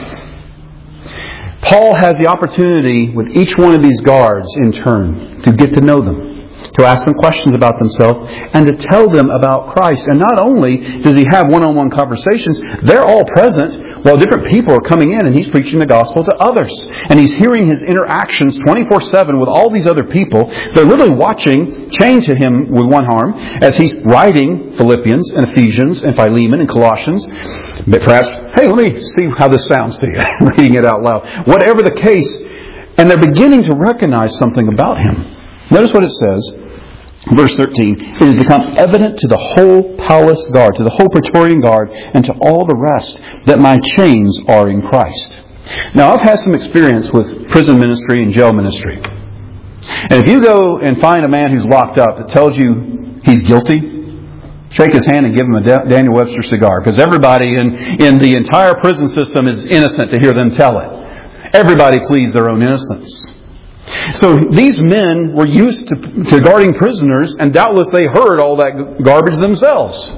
Paul has the opportunity with each one of these guards in turn to get to know them, to ask them questions about themselves, and to tell them about Christ. And not only does he have one-on-one conversations, they're all present while different people are coming in and he's preaching the gospel to others. And he's hearing his interactions twenty-four seven with all these other people. They're literally watching, chained to him with one arm, as he's writing Philippians and Ephesians and Philemon and Colossians. But perhaps, hey, let me see how this sounds to you, reading it out loud. Whatever the case, and they're beginning to recognize something about him. Notice what it says, verse thirteen. It has become evident to the whole palace guard, to the whole Praetorian Guard, and to all the rest, that my chains are in Christ. Now, I've had some experience with prison ministry and jail ministry. And if you go and find a man who's locked up that tells you he's guilty, shake his hand and give him a Daniel Webster cigar. Because everybody in, in the entire prison system is innocent to hear them tell it. Everybody pleads their own innocence. So these men were used to, to guarding prisoners, and doubtless they heard all that garbage themselves.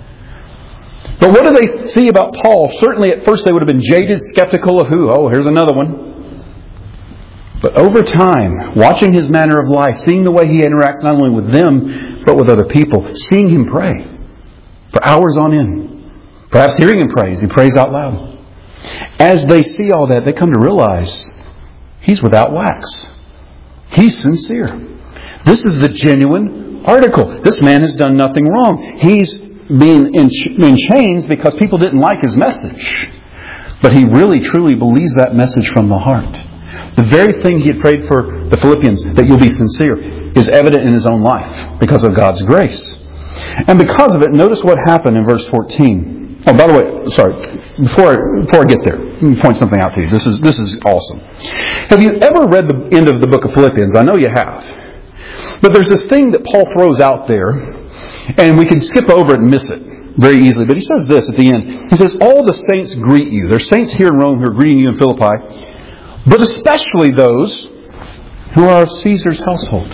But what do they see about Paul? Certainly at first they would have been jaded, skeptical of who? Oh, here's another one. But over time, watching his manner of life, seeing the way he interacts not only with them, but with other people, seeing him pray for hours on end, perhaps hearing him pray as he prays out loud. As they see all that, they come to realize he's without wax. He's sincere. This is the genuine article. This man has done nothing wrong. He's being in, in chains because people didn't like his message. But he really, truly believes that message from the heart. The very thing he had prayed for the Philippians, that you'll be sincere, is evident in his own life because of God's grace. And because of it, notice what happened in verse fourteen. Oh, by the way, sorry, before I, before I get there, let me point something out to you. This is, this is awesome. Have you ever read the end of the book of Philippians? I know you have. But there's this thing that Paul throws out there, and we can skip over it and miss it very easily. But he says this at the end. He says, all the saints greet you. There's saints here in Rome who are greeting you in Philippi, but especially those who are of Caesar's household.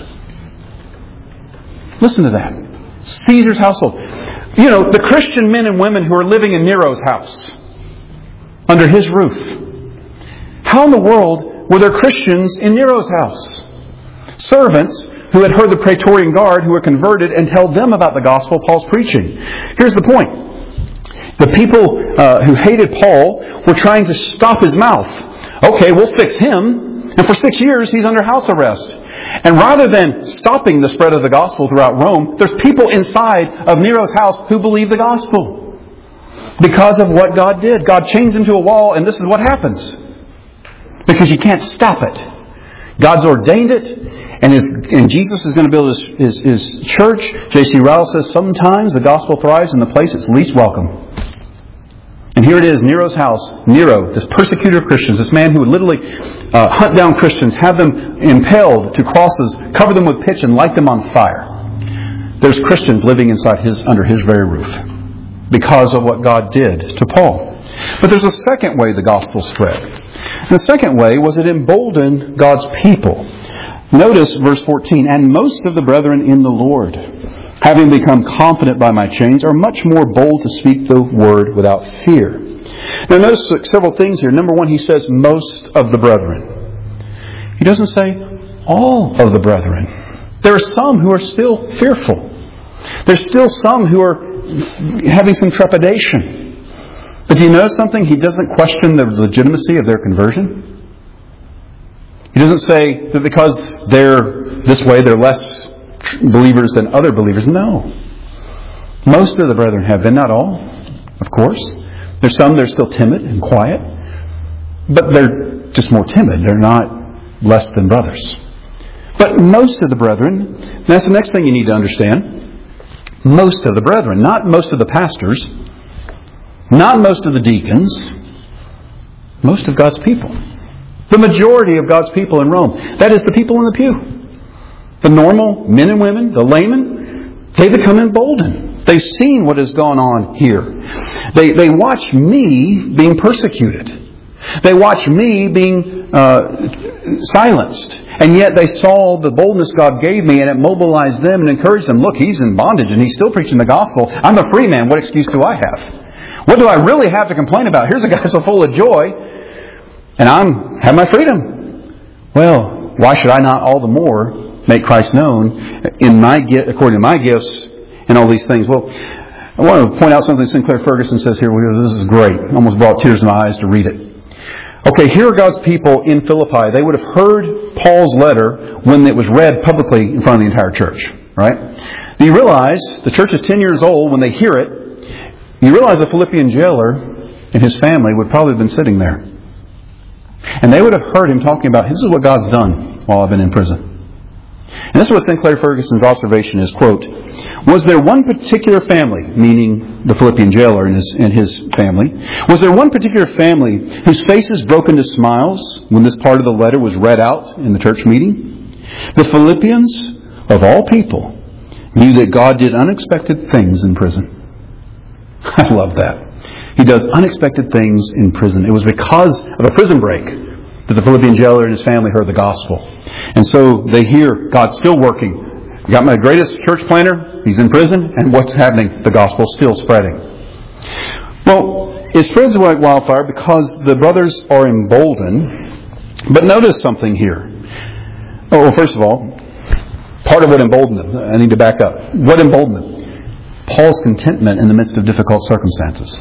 Listen to that. Caesar's household. You know, the Christian men and women who are living in Nero's house, under his roof. How in the world were there Christians in Nero's house? Servants who had heard the Praetorian Guard, who were converted, and tell them about the gospel Paul's preaching. Here's the point. The people uh, who hated Paul were trying to stop his mouth. Okay, we'll fix him. And for six years, he's under house arrest. And rather than stopping the spread of the gospel throughout Rome, there's people inside of Nero's house who believe the gospel. Because of what God did. God chains him to a wall, and this is what happens. Because you can't stop it. God's ordained it, and, his, and Jesus is going to build his, his, his church. J C Ryle says sometimes the gospel thrives in the place it's least welcome. And here it is, Nero's house. Nero, this persecutor of Christians, this man who would literally uh, hunt down Christians, have them impaled to crosses, cover them with pitch, and light them on fire. There's Christians living inside his, under his very roof because of what God did to Paul. But there's a second way the gospel spread. And the second way was it emboldened God's people. Notice verse fourteen, and most of the brethren in the Lord, having become confident by my chains, are much more bold to speak the word without fear. Now notice several things here. Number one, he says most of the brethren. He doesn't say all of the brethren. There are some who are still fearful. There's still some who are having some trepidation. But do you know something? He doesn't question the legitimacy of their conversion. He doesn't say that because they're this way, they're less believers than other believers. No. Most of the brethren have been, not all, of course. There's some that are still timid and quiet. But they're just more timid. They're not less than brothers. But most of the brethren, that's the next thing you need to understand. Most of the brethren, not most of the pastors, not most of the deacons, most of God's people. The majority of God's people in Rome. That is the people in the pew. The normal men and women, the laymen, they become emboldened. They've seen what has gone on here. They, they watch me being persecuted. They watch me being uh, silenced. And yet they saw the boldness God gave me, and it mobilized them and encouraged them. Look, he's in bondage and he's still preaching the gospel. I'm a free man. What excuse do I have? What do I really have to complain about? Here's a guy so full of joy, and I'm have my freedom. Well, why should I not all the more make Christ known in my according to my gifts and all these things? Well, I want to point out something Sinclair Ferguson says here. This is great. Almost brought tears to my eyes to read it. Okay, here are God's people in Philippi. They would have heard Paul's letter when it was read publicly in front of the entire church. Right? Do you realize the church is ten years old when they hear it? You realize the Philippian jailer and his family would probably have been sitting there. And they would have heard him talking about, this is what God's done while I've been in prison. And this is what Sinclair Ferguson's observation is, quote, was there one particular family, meaning the Philippian jailer and his, and his family, was there one particular family whose faces broke into smiles when this part of the letter was read out in the church meeting? The Philippians, of all people, knew that God did unexpected things in prison. I love that. He does unexpected things in prison. It was because of a prison break that the Philippian jailer and his family heard the gospel. And so they hear God's still working. You got my greatest church planter. He's in prison. And what's happening? The gospel's still spreading. Well, it spreads like wildfire because the brothers are emboldened. But notice something here. Oh, well, first of all, part of what emboldened them. I need to back up. What emboldened them? Paul's contentment in the midst of difficult circumstances.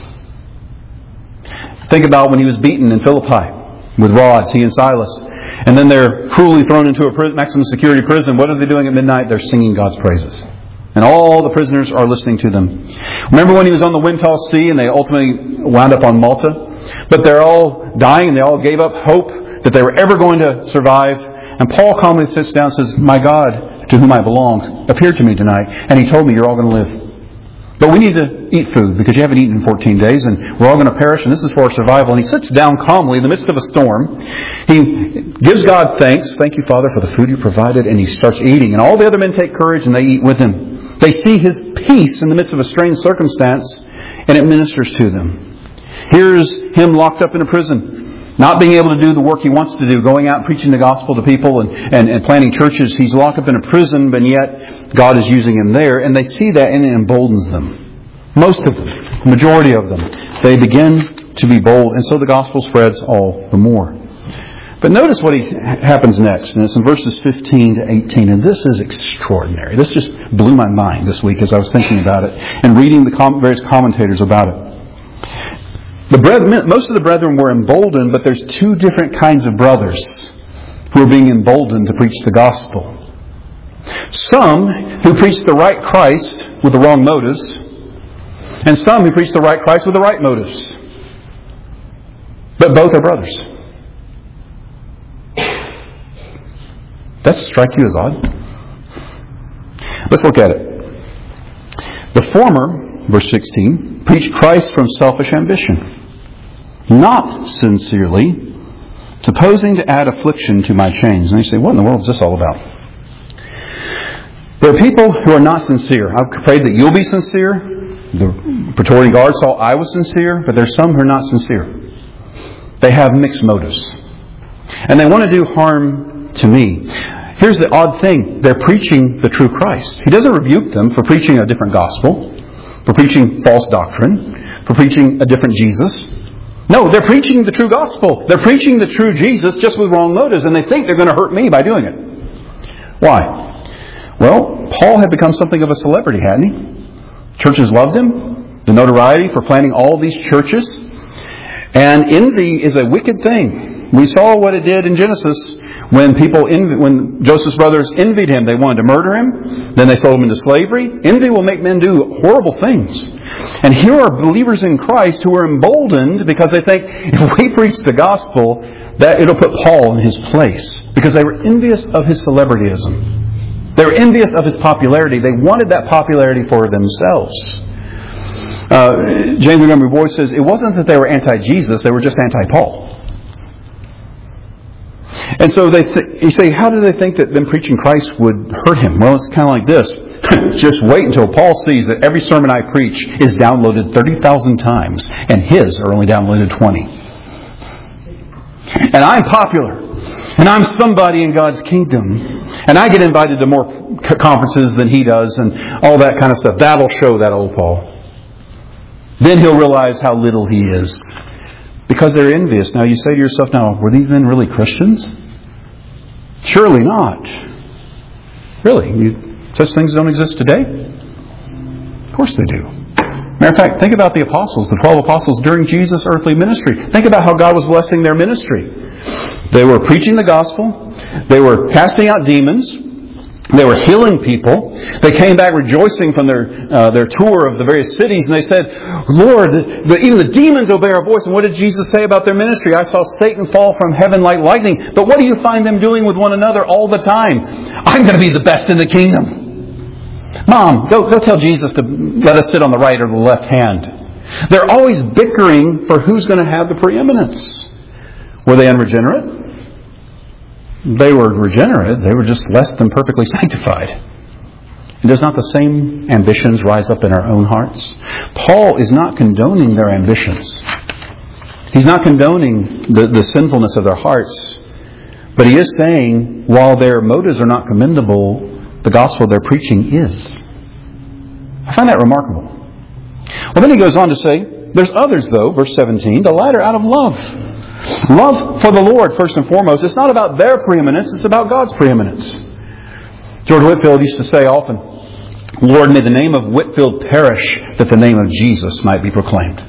Think about when he was beaten in Philippi with rods, he and Silas. And then they're cruelly thrown into a maximum security prison. What are they doing at midnight? They're singing God's praises. And all the prisoners are listening to them. Remember when he was on the wind-tossed sea and they ultimately wound up on Malta? But they're all dying and they all gave up hope that they were ever going to survive. And Paul calmly sits down and says, my God, to whom I belong, appeared to me tonight. And he told me, you're all going to live. But we need to eat food because you haven't eaten in fourteen days and we're all going to perish and this is for our survival. And he sits down calmly in the midst of a storm. He gives God thanks. Thank you, Father, for the food you provided. And he starts eating. And all the other men take courage and they eat with him. They see his peace in the midst of a strange circumstance and it ministers to them. Here's him locked up in a prison. Not being able to do the work he wants to do, going out and preaching the gospel to people and, and, and planting churches. He's locked up in a prison, but yet God is using him there. And they see that and it emboldens them. Most of them, the majority of them, they begin to be bold. And so the gospel spreads all the more. But notice what he happens next, and it's in verses fifteen to eighteen, and this is extraordinary. This just blew my mind this week as I was thinking about it and reading the com- various commentators about it. The brethren, most of the brethren were emboldened, but there's two different kinds of brothers who are being emboldened to preach the gospel. Some who preach the right Christ with the wrong motives, and some who preach the right Christ with the right motives. But both are brothers. That strike you as odd? Let's look at it. The former, verse sixteen, preach Christ from selfish ambition, not sincerely, supposing to add affliction to my chains. And you say, what in the world is this all about? There are people who are not sincere. I've prayed that you'll be sincere. The Praetorian Guard saw I was sincere, but there's some who are not sincere. They have mixed motives. And they want to do harm to me. Here's the odd thing. They're preaching the true Christ. He doesn't rebuke them for preaching a different gospel, for preaching false doctrine, for preaching a different Jesus. No, they're preaching the true gospel. They're preaching the true Jesus just with wrong motives, and they think they're going to hurt me by doing it. Why? Well, Paul had become something of a celebrity, hadn't he? Churches loved him. The notoriety for planting all these churches. And envy is a wicked thing. We saw what it did in Genesis when people, envy, when Joseph's brothers envied him. They wanted to murder him. Then they sold him into slavery. Envy will make men do horrible things. And here are believers in Christ who are emboldened because they think if we preach the gospel, that it'll put Paul in his place. Because they were envious of his celebrityism. They were envious of his popularity. They wanted that popularity for themselves. Uh, James Montgomery Boyce says it wasn't that they were anti-Jesus, they were just anti-Paul. And so they th- you say, how do they think that them preaching Christ would hurt him? Well, it's kind of like this. Just wait until Paul sees that every sermon I preach is downloaded thirty thousand times, and his are only downloaded twenty. And I'm popular. And I'm somebody in God's kingdom. And I get invited to more conferences than he does, and all that kind of stuff. That'll show that old Paul. Then he'll realize how little he is. Because they're envious. Now you say to yourself, now, were these men really Christians? Surely not. Really? You, such things don't exist today? Of course they do. Matter of fact, think about the apostles, the twelve apostles during Jesus' earthly ministry. Think about how God was blessing their ministry. They were preaching the gospel. They were casting out demons. They were healing people. They came back rejoicing from their uh, their tour of the various cities, and they said, Lord, the, the, even the demons obey our voice. And what did Jesus say about their ministry? I saw Satan fall from heaven like lightning. But what do you find them doing with one another all the time? I'm going to be the best in the kingdom. Mom, go, go tell Jesus to let us sit on the right or the left hand. They're always bickering for who's going to have the preeminence. Were they unregenerate? They were regenerate. They were just less than perfectly sanctified. And does not the same ambitions rise up in our own hearts? Paul is not condoning their ambitions. He's not condoning the, the sinfulness of their hearts. But he is saying, while their motives are not commendable, the gospel they're preaching is. I find that remarkable. Well, then he goes on to say, there's others though, verse seventeen, the latter out of love. Love for the Lord, first and foremost. It's not about their preeminence, it's about God's preeminence. George Whitefield used to say often, Lord, may the name of Whitefield perish, that the name of Jesus might be proclaimed.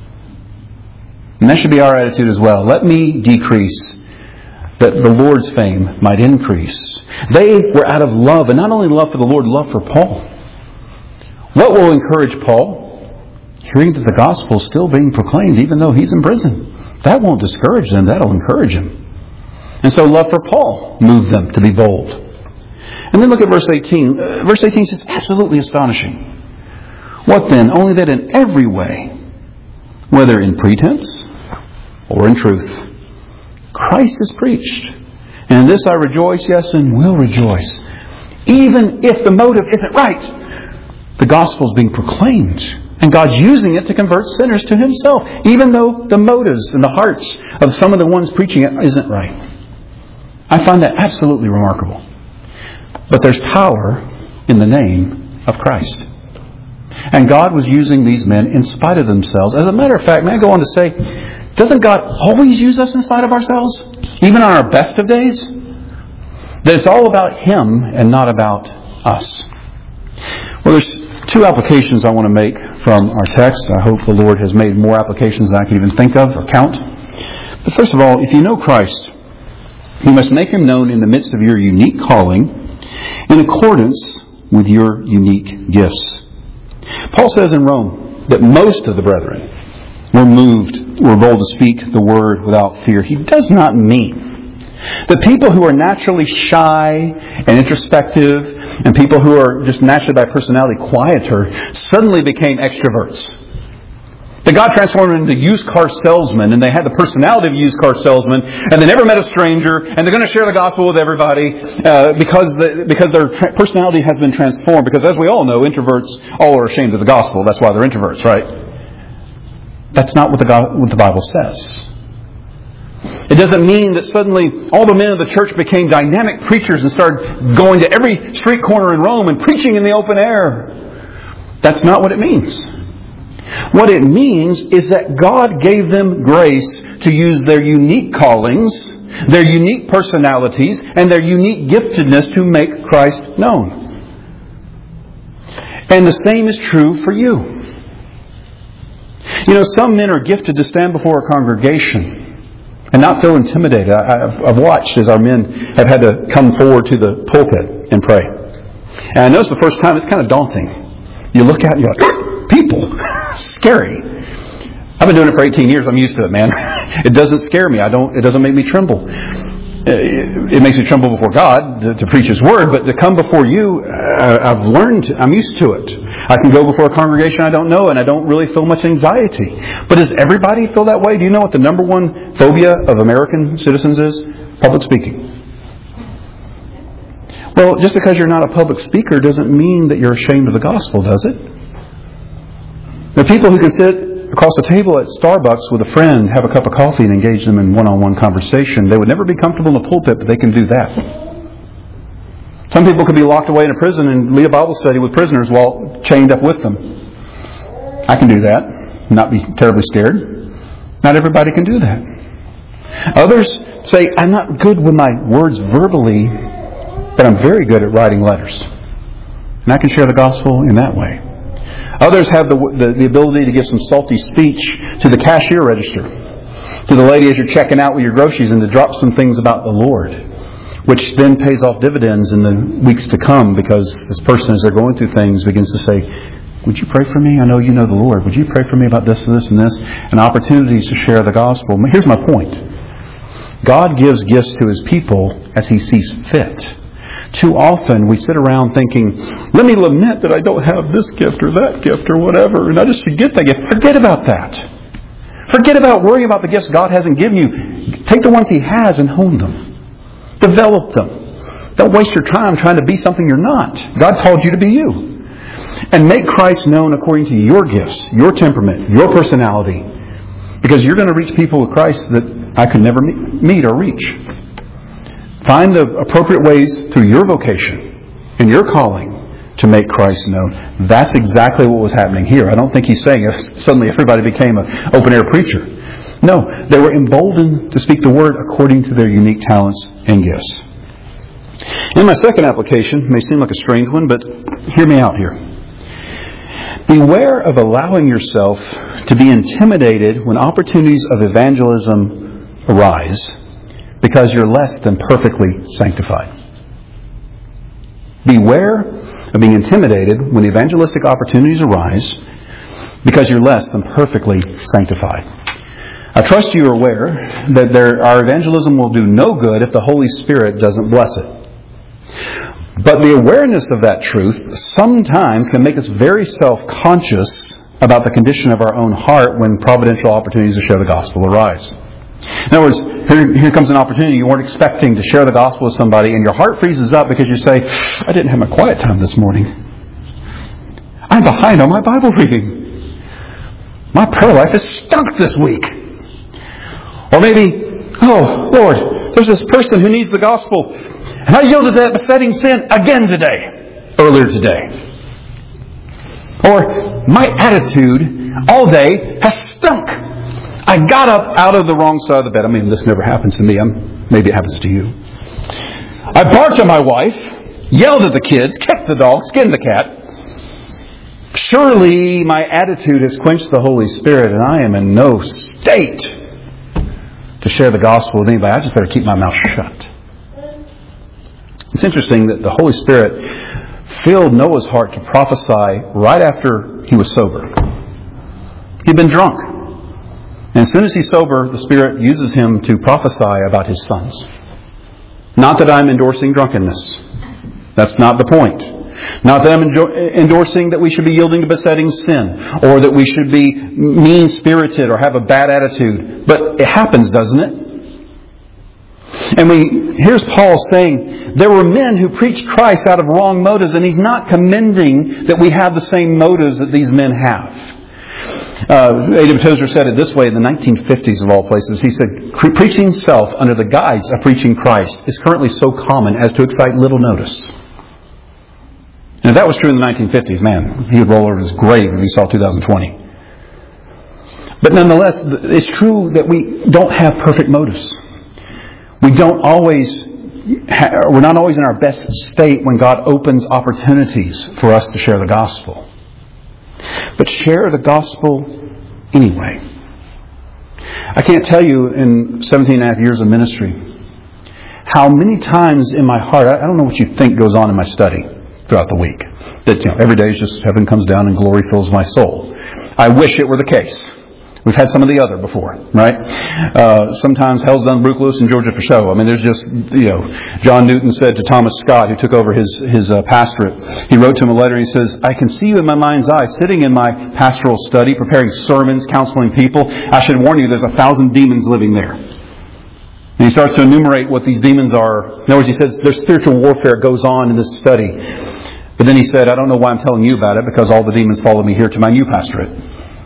And that should be our attitude as well. Let me decrease, that the Lord's fame might increase. They were out of love, and not only love for the Lord, love for Paul. What will encourage Paul? Hearing that the gospel is still being proclaimed, even though he's in prison. That won't discourage them. That'll encourage him. And so love for Paul moved them to be bold. And then look at verse eighteen. Uh, verse eighteen says, absolutely astonishing. What then? Only that in every way, whether in pretense or in truth, Christ is preached. And in this I rejoice, yes, and will rejoice. Even if the motive isn't right, the gospel is being proclaimed. And God's using it to convert sinners to Himself, even though the motives and the hearts of some of the ones preaching it isn't right. I find that absolutely remarkable. But there's power in the name of Christ. And God was using these men in spite of themselves. As a matter of fact, may I go on to say, doesn't God always use us in spite of ourselves? even on our best of days, that it's all about Him and not about us. Well, there's two applications I want to make from our text. I hope the Lord has made more applications than I can even think of or count. But first of all, if you know Christ, you must make Him known in the midst of your unique calling in accordance with your unique gifts. Paul says in Rome that most of the brethren were moved, were bold to speak the word without fear. He does not mean that people who are naturally shy and introspective and people who are just naturally by personality quieter suddenly became extroverts. That God transformed them into used car salesmen, and they had the personality of used car salesmen, and they never met a stranger, and they're going to share the gospel with everybody uh, because the, because their tra- personality has been transformed. Because as we all know, introverts all are ashamed of the gospel. That's why they're introverts, right? That's not what the, God, what the Bible says. It doesn't mean that suddenly all the men of the church became dynamic preachers and started going to every street corner in Rome and preaching in the open air. That's not what it means. What it means is that God gave them grace to use their unique callings, their unique personalities, and their unique giftedness to make Christ known. And the same is true for you. You know, some men are gifted to stand before a congregation and not feel intimidated. I've, I've watched as our men have had to come forward to the pulpit and pray. And I noticed the first time it's kind of daunting. You look at it and you're like, people, scary. I've been doing it for eighteen years. I'm used to it, man. It doesn't scare me. I don't. It doesn't make me tremble. It makes me tremble before God to, to preach His Word, but to come before you, uh, I've learned, I'm used to it. I can go before a congregation I don't know, and I don't really feel much anxiety. But does everybody feel that way? Do you know what the number one phobia of American citizens is? Public speaking. Well, just because you're not a public speaker doesn't mean that you're ashamed of the gospel, does it? There are people who can sit across the table at Starbucks with a friend, have a cup of coffee, and engage them in one-on-one conversation. They would never be comfortable in the pulpit, but they can do that. Some people could be locked away in a prison and lead a Bible study with prisoners while chained up with them. I can do that, not be terribly scared. Not everybody can do that. Others say, I'm not good with my words verbally, but I'm very good at writing letters. And I can share the gospel in that way. Others have the, the, the ability to give some salty speech to the cashier register, to the lady as you're checking out with your groceries, and to drop some things about the Lord, which then pays off dividends in the weeks to come, because this person, as they're going through things, begins to say, would you pray for me? I know you know the Lord. Would you pray for me about this and this and this? And opportunities to share the gospel. Here's my point. God gives gifts to His people as He sees fit. Too often we sit around thinking, let me lament that I don't have this gift or that gift or whatever, and I just forget that gift. Forget about that. Forget about worrying about the gifts God hasn't given you. Take the ones He has and hone them. Develop them. Don't waste your time trying to be something you're not. God called you to be you. And make Christ known according to your gifts, your temperament, your personality. Because you're going to reach people with Christ that I could never meet or reach. Find the appropriate ways through your vocation and your calling to make Christ known. That's exactly what was happening here. I don't think he's saying if suddenly everybody became an open-air preacher. No, they were emboldened to speak the word according to their unique talents and gifts. And my second application may seem like a strange one, but hear me out here. Beware of allowing yourself to be intimidated when opportunities of evangelism arise, because you're less than perfectly sanctified. Beware of being intimidated when evangelistic opportunities arise, because you're less than perfectly sanctified. I trust you are aware that there, our evangelism will do no good if the Holy Spirit doesn't bless it. But the awareness of that truth sometimes can make us very self-conscious about the condition of our own heart when providential opportunities to share the gospel arise. In other words, here, here comes an opportunity you weren't expecting to share the gospel with somebody, and your heart freezes up because you say, I didn't have my quiet time this morning. I'm behind on my Bible reading. My prayer life is stunk this week. Or maybe, oh, Lord, there's this person who needs the gospel, and I yielded to that besetting sin again today, earlier today. Or my attitude all day has stunk. I got up out of the wrong side of the bed. I mean, this never happens to me. I'm Maybe it happens to you. I barked at my wife, yelled at the kids, kicked the dog, skinned the cat. Surely my attitude has quenched the Holy Spirit and I am in no state to share the gospel with anybody. I just better keep my mouth shut. It's interesting that the Holy Spirit filled Noah's heart to prophesy right after he was sober. He'd been drunk. And as soon as he's sober, the Spirit uses him to prophesy about his sons. Not that I'm endorsing drunkenness. That's not the point. Not that I'm enjo- endorsing that we should be yielding to besetting sin, or that we should be mean-spirited or have a bad attitude. But it happens, doesn't it? And we here's Paul saying there were men who preached Christ out of wrong motives, and he's not commending that we have the same motives that these men have. Uh, A W Tozer said it this way in the nineteen fifties of all places. He said, preaching self under the guise of preaching Christ is currently so common as to excite little notice. And if that was true in the nineteen fifties, man, he would roll over his grave if he saw two thousand twenty. But nonetheless, it's true that we don't have perfect motives. We don't always, ha- we're not always in our best state when God opens opportunities for us to share the gospel. But share the gospel anyway. I can't tell you in seventeen and a half years of ministry how many times in my heart, I don't know what you think goes on in my study throughout the week. That, you know, every day is just heaven comes down and glory fills my soul. I wish it were the case. We've had some of the other before, right? Uh, sometimes hell's done broke loose in Georgia for show. I mean, there's just, you know, John Newton said to Thomas Scott, who took over his his uh, pastorate, he wrote to him a letter. He says, I can see you in my mind's eye, sitting in my pastoral study, preparing sermons, counseling people. I should warn you, there's a thousand demons living there. And he starts to enumerate what these demons are. In other words, he says there's spiritual warfare goes on in this study. But then he said, I don't know why I'm telling you about it, because all the demons follow me here to my new pastorate.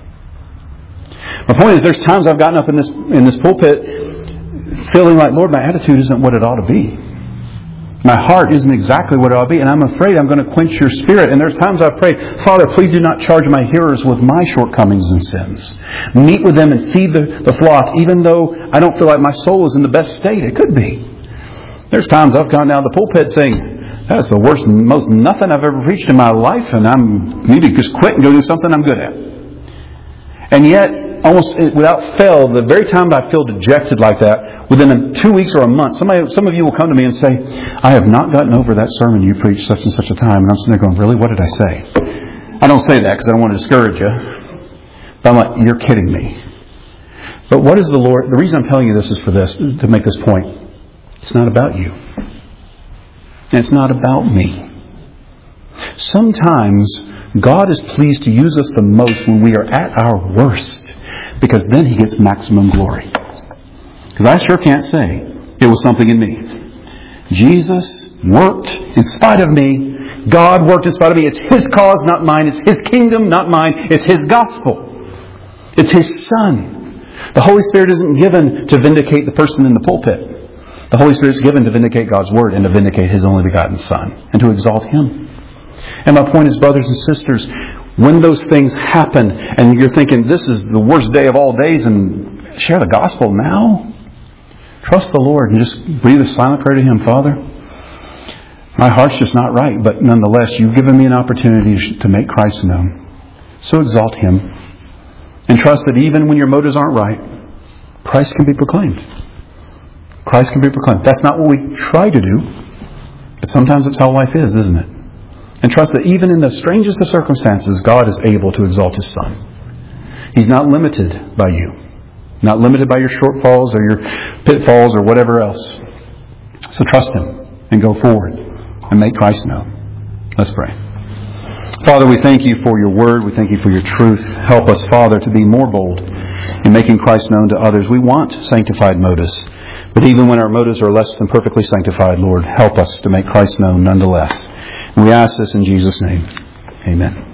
My point is, there's times I've gotten up in this in this pulpit feeling like, Lord, my attitude isn't what it ought to be. My heart isn't exactly what it ought to be, and I'm afraid I'm going to quench your Spirit. And there's times I've prayed, Father, please do not charge my hearers with my shortcomings and sins. Meet with them and feed the, the flock, even though I don't feel like my soul is in the best state. It could be. There's times I've gone down the pulpit saying, that's the worst, most nothing I've ever preached in my life, and I need to just quit and go do something I'm good at. And yet, almost without fail, the very time I feel dejected like that, within a, two weeks or a month, somebody, some of you will come to me and say, I have not gotten over that sermon you preached such and such a time. And I'm sitting there going, really? What did I say? I don't say that because I don't want to discourage you. But I'm like, you're kidding me. But what is the Lord... The reason I'm telling you this is for this, to make this point. It's not about you. And it's not about me. Sometimes God is pleased to use us the most when we are at our worst, because then He gets maximum glory. Because I sure can't say it was something in me. Jesus worked in spite of me. God worked in spite of me. It's His cause, not mine. It's His kingdom, not mine. It's His gospel. It's His Son. The Holy Spirit isn't given to vindicate the person in the pulpit. The Holy Spirit is given to vindicate God's Word and to vindicate His only begotten Son and to exalt Him. And my point is, brothers and sisters, when those things happen and you're thinking, this is the worst day of all days, and share the gospel now, trust the Lord and just breathe a silent prayer to Him. Father, my heart's just not right, but nonetheless, you've given me an opportunity to make Christ known. So exalt Him and trust that even when your motives aren't right, Christ can be proclaimed. Christ can be proclaimed. That's not what we try to do, but sometimes it's how life is, isn't it? And trust that even in the strangest of circumstances, God is able to exalt His Son. He's not limited by you. Not limited by your shortfalls or your pitfalls or whatever else. So trust Him and go forward and make Christ known. Let's pray. Father, we thank You for Your Word. We thank You for Your truth. Help us, Father, to be more bold in making Christ known to others. We want sanctified motives. But even when our motives are less than perfectly sanctified, Lord, help us to make Christ known nonetheless. And we ask this in Jesus' name. Amen.